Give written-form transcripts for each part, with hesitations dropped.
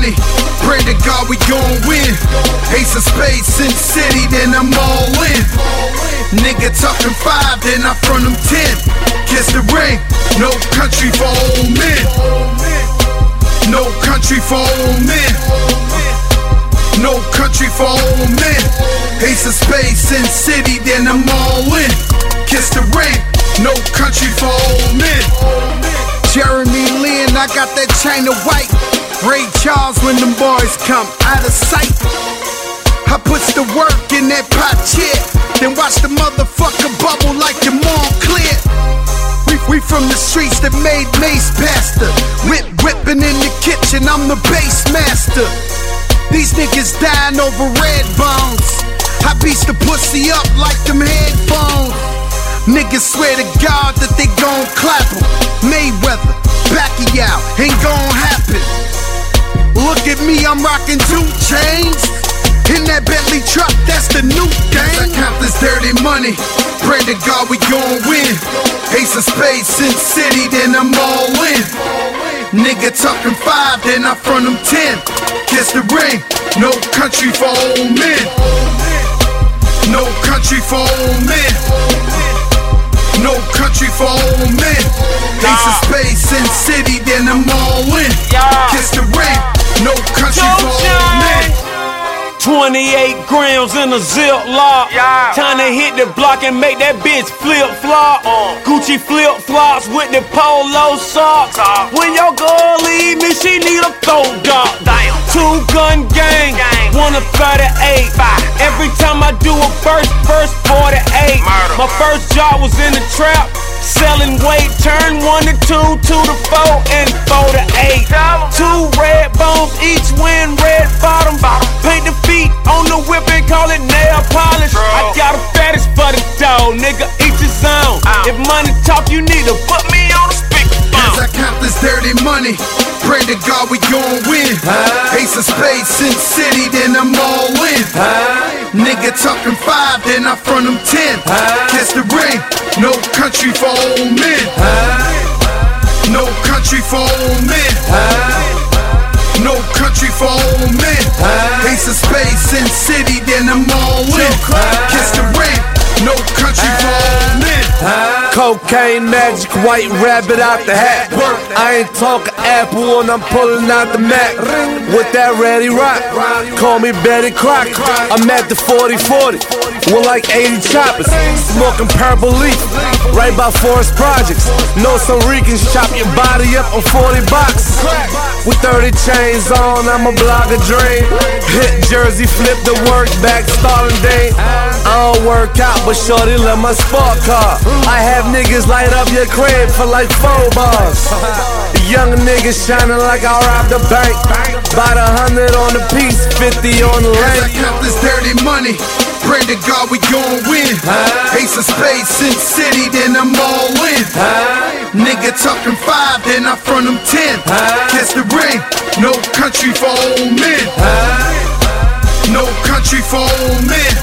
money, pray to God we gon' win. Ace of spades, Sin City, then I'm all in. Nigga talking 5, then I front them 10. Kiss the ring, no country for old men. No country for old men. No country for old men. Ace of spades, Sin City, then I'm all in. Kiss the ring, no country for old men. Jeremy Lin, I got that chain of white. Ray Charles when them boys come out of sight. I puts the work in that pot chair, then watch the motherfucker bubble like your mom clear. We from the streets that made Mace Pastor. Whipping in the kitchen, I'm the bass master. These niggas dying over red bones. I beats the pussy up like them headphones. Niggas swear to God that they gon' clap 'em. Mayweather, Pacquiao, ain't gon' happen. Look at me, I'm rocking 2 chains. In that Bentley truck, that's the new game. I count this dirty money, pray to God we gon' win. Ace of spades, Sin City, then I'm all in. Nigga talking 5, then I front them 10. Kiss the ring, no country for old men. No country for old men. No country for old men. Ace of spades, Sin City, then I'm all in. Kiss the ring, no country for old men. 28 grams in a Ziploc. Time to hit the block and make that bitch flip-flop. Gucci flip-flops with the polo socks. When your girl leave me, she need a gold dog. 2-gun gang, one of 38. Every time I do a first 48. My first job was in the trap, selling weight. Turn 1 to 2, 2 to 4, and 4 to 8. 2 red bones, each win red bottom. Paint the feet on the whip and call it nail polish. I got a fetish for the dog, nigga, each his own. If money talk, you need to put me on the speakerphone. As I count this dirty money, pray to God we gon' win. Ace of spades, Sin City, then I'm all in. Nigga talking 5, then I front them 10. Kiss the ring, no country for old men. No country for old men. No country for old men. Ace of spades, Sin City, then I'm all in. Kiss the ring, no country for old men. Cocaine magic, white rabbit out the hat. I ain't talking Apple when I'm pulling out the Mac. With that ready rock, call me Betty Crocker. I'm at the 40-40 with like 80 choppers. Smoking purple leaf, right by Forest Projects. Know some Ricans chop your body up on 40 boxes. With 30 chains on, I'ma block a dream. Hit Jersey, flip the work back, starting day. I don't work out, but shorty love my sport car. I have niggas light up your crib for like 4 bars. Young niggas shining like I robbed a bank. About 100 on the piece, 50 on the lane. As I count this dirty money, pray to God we gon' win. Ace of spades, Sin City, then I'm all in. Nigga talking 5, then I front them 10. Kiss the ring, no country for old men. No country for old men.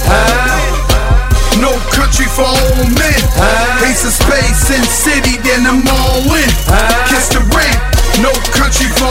No country for old men. Ace of spades, Sin City, then I'm all in. Kiss the ring, no country for